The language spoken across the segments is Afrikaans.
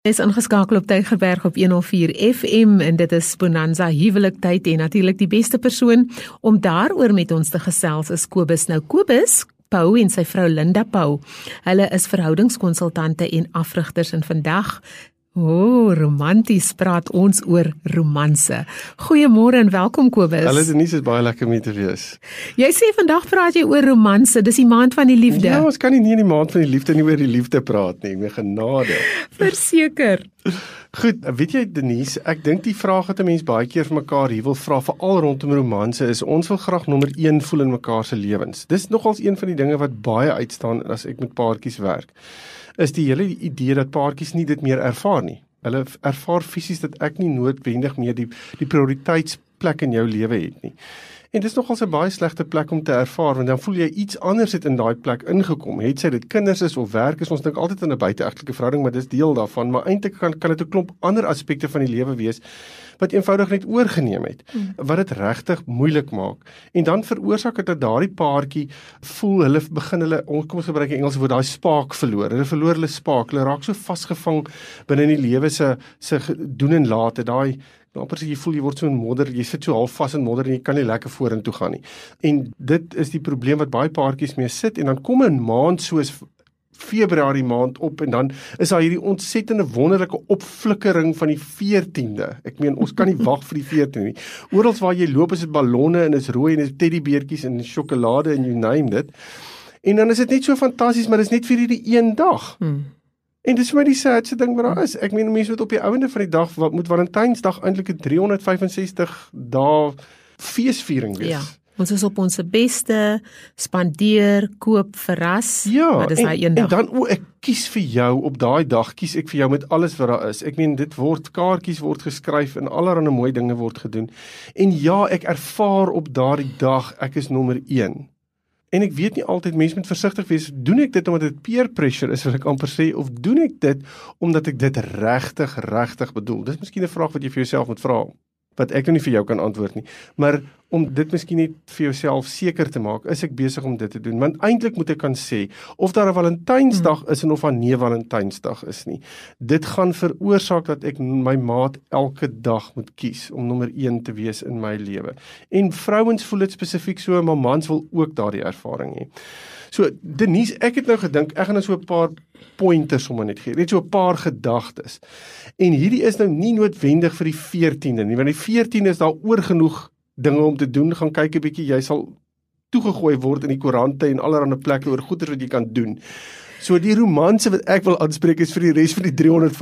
Is ingeskakel op Tygerberg op 104 FM en dit is Bonanza huweliktyd en natuurlik die beste persoon om daaroor met ons te gesels is Kobus. Nou Kobus Pau en sy vrou Linda Pau. Hulle is verhoudingskonsultante en afrigters en vandag romanties praat ons oor romanse. Goeiemôre en welkom Kobus. Hallo Denise, is baie lekker om hier te wees. Jy sê vandag praat jy oor romanse, dis die maand van die liefde. Ja, ons kan nie in die maand van die liefde nie oor die liefde praat nie, met genade. Verseker. Goed, weet jy Denise, ek dink die vraag wat 'n mens baie keer vir mekaar hier wil vra, veral rondom romanse, is ons wil graag nommer 1 voel in mekaar se lewens. Dis nogals een van die dinge wat baie uitstaan as ek met paartjies werk. Is die hele idee dat paartjies nie dit meer ervaar nie. Hulle ervaar fisies dat ek nie noodwendig meer die prioriteitsplek in jou lewe het nie. En dis nogals 'n baie slegte plek om te ervaar, want dan voel jy iets anders het in daai plek ingekom. Het sy dit kinders is of werk is, ons dink altyd aan 'n buiteegtelike verhouding, maar dis deel daarvan, maar eintlik kan dit 'n klomp ander aspekte van die lewe wees wat eenvoudig net oorgeneem het, wat dit regtig moeilik maak. En dan veroorsaak dit dat daardie paartjie voel kom ons gebruik die Engelse woord, daai spark verloor. Hulle verloor hulle spark, hulle raak so vasgevang binne in die lewe se doen en late, daai amper jy voel jy word so in modder, jy sit so half vas in modder en jy kan nie lekker vorentoe gaan nie. En dit is die probleem wat baie paartjies mee sit, en dan kom 'n maand soos Februarie maand op en dan is daar hierdie ontsettende wonderlike opflikkering van die 14de. Ek meen, ons kan nie wag vir die 14de nie. Oral waar jy loop is dit ballonne en is rooi en is teddybeertjies en sjokolade en you name dit. En dan is dit net so fantasties, maar dit is net vir hierdie een dag. En dis vir my die sadste ding wat daar is. Ek meen, mense moet op die einde van die dag, wat moet Valentynsdag eintlik 'n 365 dae feesviering wees. Ja. Ons is op ons beste, spandeer, koop, verras, maar dis daai een dag. En dan, ek kies vir jou, op daai dag kies ek vir jou met alles wat daar is. Ek meen, kaartjies word geskryf en allerlei mooi dinge word gedoen. En ja, ek ervaar op daardie dag, ek is nommer 1. En ek weet nie altyd, mense moet versigtig wees, doen ek dit omdat dit peer pressure is, wil ek amper sê, of doen ek dit omdat ek dit regtig bedoel? Dis miskien 'n vraag wat jy vir jouself moet vra, wat ek nou nie vir jou kan antwoord nie, maar om dit miskien net vir jouself seker te maak, is ek besig om dit te doen, want eintlik moet ek kan sê, of daar 'n Valentynsdag is en of daar nie 'n Valentynsdag is nie. Dit gaan veroorsaak dat ek my maat elke dag moet kies, om nommer 1 te wees in my lewe. En vrouens voel dit spesifiek so, maar mans wil ook daardie ervaring hê. So, Denise, ek het nou gedink, ek gaan nou so 'n paar pointers sommer net gee, net so 'n paar gedagtes. En hierdie is nou nie noodwendig vir die 14de nie, want die 14de is daar oorgenoeg dinge om te doen, gaan kyk 'n bietjie, jy sal toegegooi word in die koerante en allerlei plekke oor goeders wat jy kan doen. So die romanse wat ek wil aanspreek is vir die res van die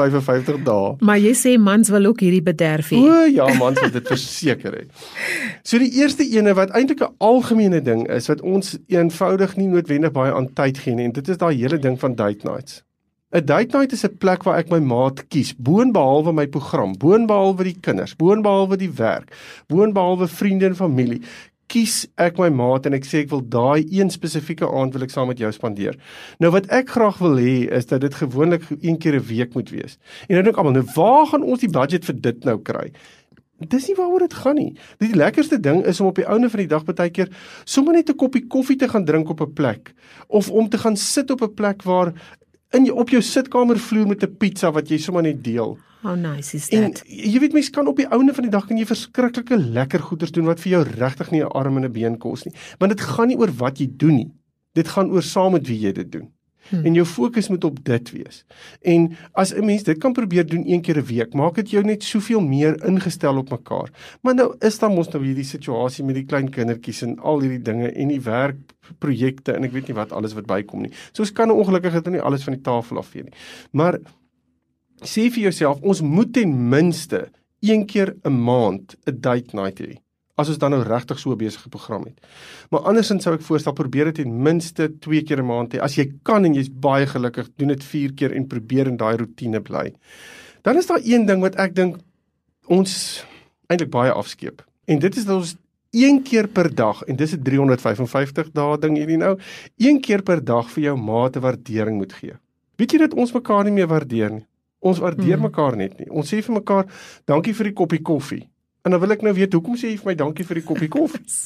355 dae. Maar jy sê mans wil ook hierdie bederf hê. O ja, mans wil dit verseker hê. So die eerste ene wat eintlik 'n algemene ding is, wat ons eenvoudig nie noodwendig baie aan tyd gee nie, en dit is daai hele ding van date nights. 'n Date night is 'n plek waar ek my maat kies, boonbehalwe my program, boonbehalwe die kinders, boonbehalwe die werk, boonbehalwe vriende en familie. Kies ek my maat en ek sê ek wil daai een spesifieke aand wil ek saam met jou spandeer. Nou wat ek graag wil hê is dat dit gewoonlik 1 keer 'n week moet wees. En nou dink almal, nou waar gaan ons die budget vir dit nou kry? Dis nie waaroor dit gaan nie. Die lekkerste ding is om op die einde van die dag baie keer sommer net 'n koppie koffie te gaan drink op 'n plek, of om te gaan sit op 'n plek waar op jou sitkamervloer met 'n pizza wat jy sommer net deel. How nice is En that? jy weet, mens kan op die einde van die dag kan jy verskriklike lekker goeders doen wat vir jou regtig nie 'n arm en 'n been kos nie. Want dit gaan nie oor wat jy doen nie. Dit gaan oor saam met wie jy dit doen. En jou fokus moet op dit wees. En as 'n mens dit kan probeer doen 1 keer 'n week, maak dit jou net soveel meer ingestel op mekaar. Maar nou is daar mos nou hierdie situasie met die klein kindertjies en al hierdie dinge en die werkprojekte en ek weet nie wat alles wat bykom nie. So ons kan ongelukkig nie alles van die tafel afvee nie. Maar sê vir jouself, ons moet ten minste 1 keer 'n maand 'n date night hê, as ons dan nou regtig so 'n besige program het. Maar andersins sou ek voorstel, probeer dit ten minste 2 keer 'n maand hê. As jy kan en jy's baie gelukkig, doen dit 4 keer en probeer in daai roetine bly. Dan is daar een ding wat ek dink ons eintlik baie afskeep. En dit is dat ons 1 keer per dag, en dis 'n 355 dae ding hierdie nou, 1 keer per dag vir jou maat 'n waardering moet gee. Weet jy dat ons mekaar nie meer waardeer nie? Ons waardeer mekaar net nie. Ons sê vir mekaar, dankie vir die koppie koffie. En dan wil ek nou weet, hoekom sê jy vir my dankie vir die koppie koffie?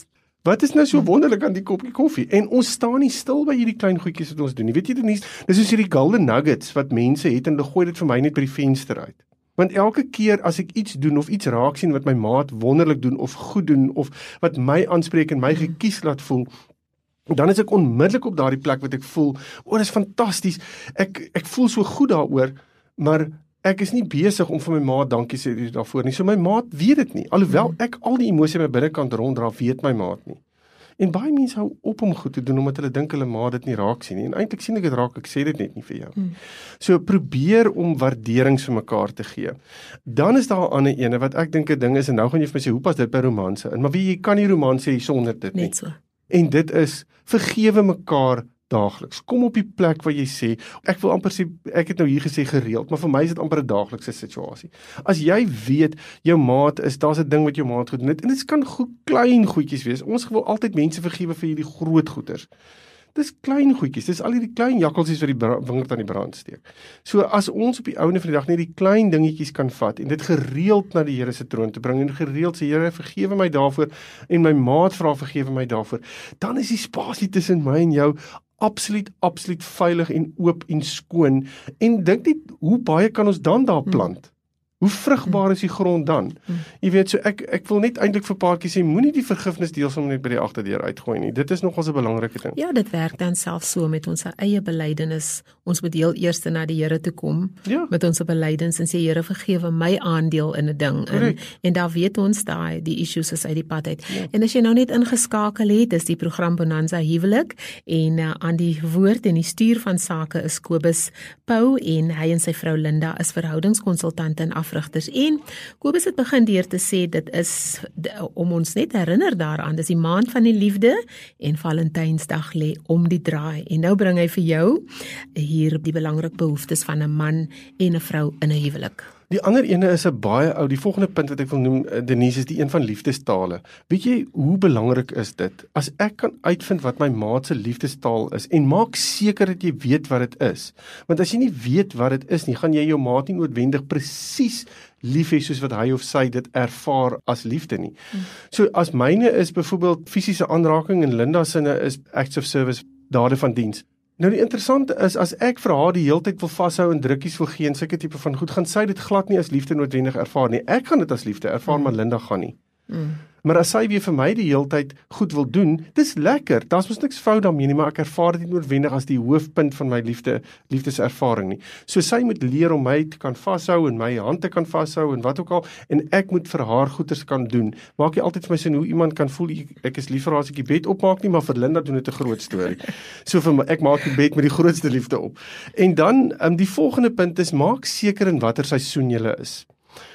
Wat is nou so wonderlik aan die koppie koffie? En ons staan nie stil by hierdie klein goedjies wat ons doen nie. Weet jy Denise, dis soos hierdie golden nuggets wat mense het en hulle gooi dit vir my net by die venster uit. Want elke keer as ek iets doen of iets raak sien wat my maat wonderlik doen of goed doen of wat my aanspreek en my gekies laat voel, dan is ek onmiddellik op daardie plek wat ek voel, dis fantasties, ek voel so goed daaroor, maar ek is nie besig om vir my maat dankie sê daarvoor nie, so my maat weet dit nie, alhoewel ek al die emosie in my binnekant ronddra, weet my maat nie. En baie mense hou op om goed te doen, omdat hulle dink hulle maat dit nie raak sien nie, en eintlik sien ek dit raak, ek sê dit net nie vir jou. So probeer om waarderings vir mekaar te gee. Dan is daar 'n ander ene, wat ek dink 'n ding is, en nou gaan jy vir my sê, hoe pas dit by romanse in? Maar jy kan nie romanse hê sonder dit nie. Net so. En dit is, vergewe mekaar daagliks. Kom op die plek waar jy sê, ek wil amper sê, ek het nou hier gesê gereeld, maar vir my is dit amper 'n daaglikse situasie. As jy weet, jou maat daar's 'n ding wat jou maat goed doen, en dit kan klein goedjies wees. Ons wil altyd mense vergewe vir hierdie groot goeders. Dis klein goedjies, dis al hierdie klein jakkalsies wat die wingerd aan die brand steek. So as ons op die ouene van die dag net die klein dingetjies kan vat en dit gereeld na die Here se troon te bring en gereeld sê, Here, vergewe my daarvoor en my maat vra vergewe my daarvoor, dan is die spasie tussen my en jou absoluut veilig en oop en skoon. En dink net, hoe baie kan ons dan daar plant? Hoe vrugbaar is die grond dan? Jy weet, so ek wil net eintlik vir paartjies sê, moenie die vergifnis deelsom net by die agterdeur uitgooi nie. Dit is nogals 'n belangrike ding. Ja, dit werk dan selfs so met ons eie belydenis. Ons moet heel eers na die Here toe kom met ons belydenis en sê, Here, vergewe my aandeel in 'n ding. En daar weet ons die issues is uit die pad uit. En as jy nou net ingeskakel het, is die program Bonanza Huwelik en aan die woord en die stuur van sake is Kobus Pau en hy en sy vrou Linda is verhoudingskonsultante en afrigters. En Kobus het begin deur te sê, dit is om ons net herinner daaraan, dis die maand van die liefde en Valentynsdag lê om die draai. En nou bring hy vir jou hier die belangrike behoeftes van 'n man en 'n vrou in 'n huwelik. Die ander ene is 'n baie ou, die volgende punt wat ek wil noem, Denise, is die een van liefdestale. Weet jy hoe belangrik is dit? As ek kan uitvind wat my maat se liefdestaal is en maak seker dat jy weet wat dit is. Want as jy nie weet wat dit is nie, gaan jy jou maat nie noodwendig presies lief hê soos wat hy of sy dit ervaar as liefde nie. So as myne is byvoorbeeld fisiese aanraking en Linda se is acts of service, dade van diens. Nou die interessante is, as ek vir haar die hele tyd wil vashou en drukkies wil gee en sulke tipe van goed, gaan sy dit glad nie as liefde noodwendig ervaar nie. Ek gaan dit as liefde ervaar, maar Linda gaan nie. Maar as sy weer vir my die hele tyd goed wil doen, dis lekker, daar's mos niks fout daarmee nie, maar ek ervaar dit nie noodwendig as die hoofpunt van my liefdeservaring nie. So sy moet leer om my te kan vashou en my hand te kan vashou en wat ook al, en ek moet vir haar goeders kan doen. Maak jy altyd vir my sin hoe iemand kan voel, ek is lief vir haar as ek die bed opmaak nie, maar vir Linda doen dit 'n groot storie. So vir my, ek maak die bed met die grootste liefde op. En dan, die volgende punt is, maak seker in watter seisoen jy is.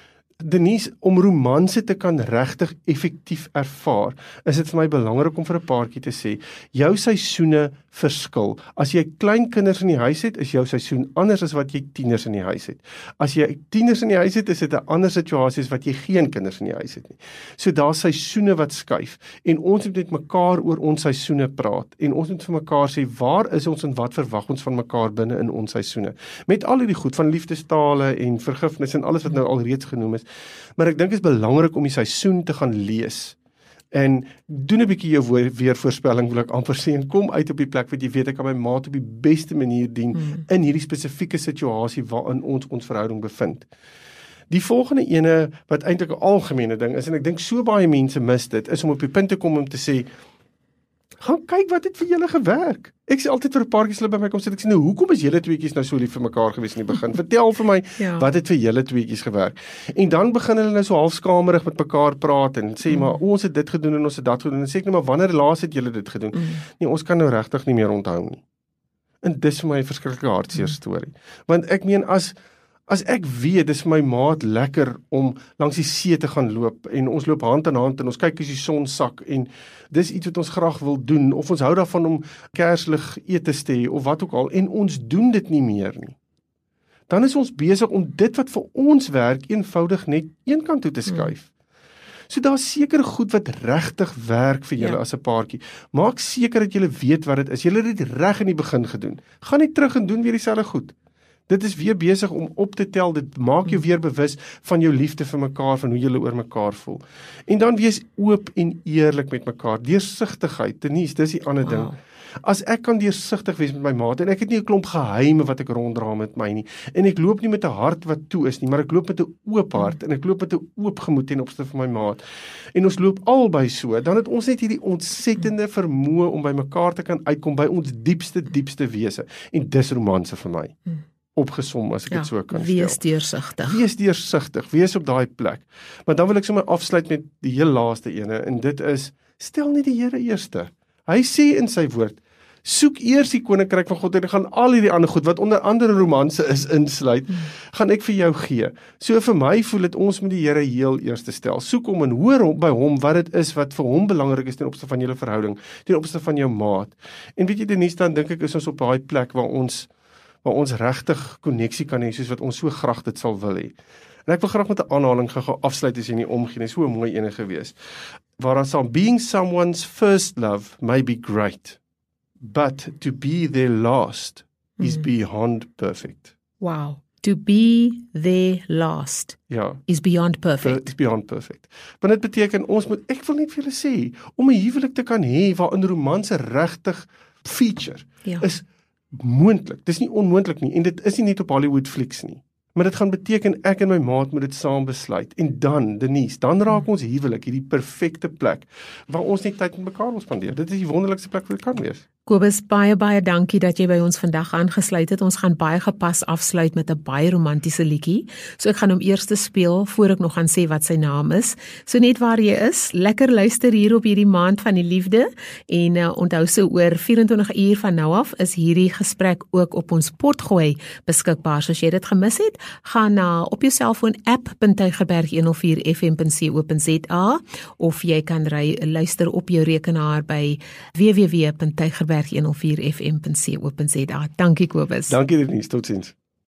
Denise, om romanse te kan regtig effektief ervaar, is dit vir my belangrik om vir 'n paartjie te sê, jou seisoene verskil. As jy klein kinders in die huis het, is jou seisoen anders as wat jy tieners in die huis het. As jy tieners in die huis het, is dit 'n ander situasie as wat jy geen kinders in die huis het nie. So daar's seisoene wat skuif, en ons moet met mekaar oor ons seisoene praat, en ons moet vir mekaar sê, waar is ons en wat verwag ons van mekaar binne in ons seisoene? Met al hierdie goed van liefdestale en vergifnis en alles wat nou al reeds genoem is. Maar ek dink dit is belangrik om die seisoen te gaan lees. En doen 'n bietjie jou weervoorspelling, wil ek amper sê, en kom uit op die plek wat jy weet, ek kan my maat op die beste manier dien in hierdie spesifieke situasie waarin ons verhouding bevind. Die volgende ene, wat eintlik 'n algemene ding is, en ek dink so baie mense mis dit, is om op die punt te kom om te sê, gaan kyk wat het vir julle gewerk. Ek sê altyd vir 'n paartjies hulle by my kom sê, ek sê nou, hoekom is julle tweeetjies nou so lief vir mekaar gewees in die begin? Vertel vir my, wat het vir julle tweetjies gewerk? En dan begin hulle nou so halfskamerig met mekaar praat en sê, maar ons het dit gedoen en ons het dat gedoen, en sê ek nou, maar wanneer laas het julle dit gedoen? Nee, ons kan nou regtig nie meer onthou nie. En dis vir my 'n verskriklike hartseer storie. Want ek meen, as ek weet, dis vir my maat lekker om langs die see te gaan loop, en ons loop hand in hand, en ons kyk as die son sak, en dis iets wat ons graag wil doen, of ons hou daarvan om kerslig etes te hê, of wat ook al, en ons doen dit nie meer nie. Dan is ons besig om dit wat vir ons werk, eenvoudig net een kant toe te skuif. So daar is sekere goed wat regtig werk vir julle as 'n paartjie. Maak seker dat julle weet wat dit is. Julle het dit reg in die begin gedoen. Gaan nie terug en doen weer dieselfde goed. Dit is weer besig om op te tel, dit maak jou weer bewus van jou liefde vir mekaar, van hoe julle oor mekaar voel. En dan wees oop en eerlik met mekaar, deursigtigheid, Denise, dis die ander ding. As ek kan deursigtig wees met my maat, en ek het nie 'n klomp geheime wat ek ronddra met my nie, en ek loop nie met 'n hart wat toe is nie, maar ek loop met 'n oop hart, en ek loop met 'n oop gemoed ten opsigte van my maat, en ons loop albei so, dan het ons net hierdie ontsettende vermoë om by mekaar te kan uitkom, by ons diepste wese, en dis romanse vir my. Opgesom as ek dit so kan stel. Wees deursigtig. Wees deursigtig, wees op daai plek. Maar dan wil ek sommer afsluit met die heel laaste ene, en dit is, stel net die Here eerste. Hy sê in sy woord, soek eers die koninkryk van God en gaan al hierdie ander goed, wat onder andere romanse is insluit, gaan ek vir jou gee. So vir my voel dit ons moet die Here heel eerste stel. Soek hom en hoor by hom wat dit is wat vir hom belangrik is ten opsigte van julle verhouding, ten opsigte van jou maat. En weet jy Denise, dan dink ek is ons op daai plek waar ons regtig koneksie kan hê, soos wat ons so graag dit sal wil hê. En ek wil graag met 'n aanhaling gou afsluit as jy nie omgee nie, so 'n mooi ene gewees. Waar daar staan, being someone's first love may be great, but to be their last is beyond perfect. Wow. To be their last is beyond perfect. It's beyond perfect. Want dit beteken, ek wil net vir julle sê, om 'n huwelik te kan hê waarin romanse regtig feature, is moontlik. Dis nie onmoontlik nie, en dit is nie net op Hollywood flieks nie. Maar dit gaan beteken, ek en my maat moet dit saam besluit. En dan, Denise, dan raak ons huwelik hierdie perfekte plek, waar ons net tyd met mekaar wil spandeer. Dit is die wonderlikste plek wat dit kan wees. Kobus, baie dankie dat jy by ons vandag aangesluit het. Ons gaan baie gepas afsluit met 'n baie romantiese liedjie. So ek gaan hom eers speel, voor ek nog gaan sê wat sy naam is. So net waar jy is, lekker luister hier op hierdie maand van die liefde, en onthou so oor 24 uur van nou af, is hierdie gesprek ook op ons potgooi beskikbaar. So as jy dit gemis het, gaan na op jou selfoon app.tygerberg104fm.co.za, of jy kan luister op jou rekenaar by www.tygerberg104fm.co.za. Dankie Kobus. Dankie Denise, totsiens.